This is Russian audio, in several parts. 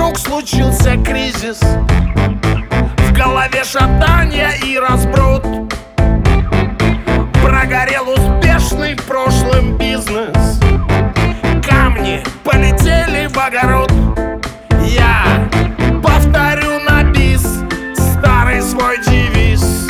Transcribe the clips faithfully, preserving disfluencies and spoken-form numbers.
вдруг случился кризис, в голове шатанье и разброд. Прогорел успешный в прошлом бизнес, камни полетели в огород. Я повторю на бис старый свой девиз: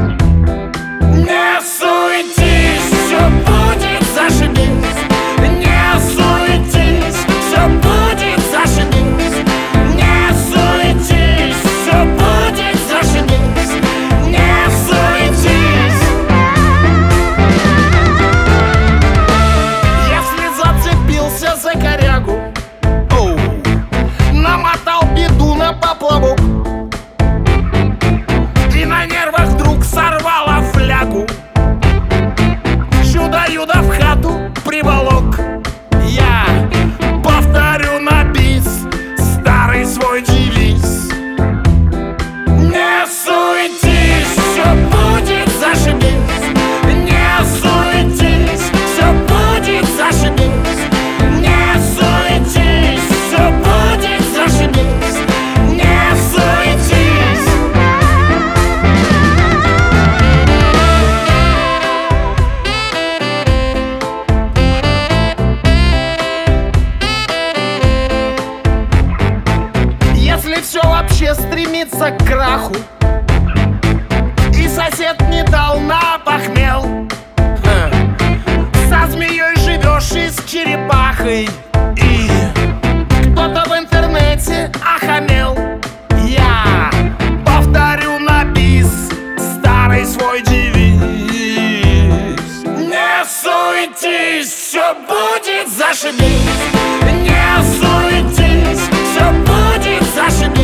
не суетись, все будет зашибись. Не суетись, все будет зашибись. Не суетись, все будет зашибись. Не суетись. Если зацепился за корягу, оу, намотал беду на поплавок и на нервах вдруг сорвала флягу, чудо-юдо в хату приволок. Я повторю на бис старый свой девиз: не суетись, все будет зашибись. Не суетись, все будет зашибись. Не суетись, все будет зашибись. Не суетись. Если все вообще стремится к краху, и сосед не дал на похмел, ха, со змеей живешь и с черепахой, и кто-то в интернете охамел, я повторю на бис старый свой девиз: не суетись, все будет зашибись. Не суетись, все будет зашибись.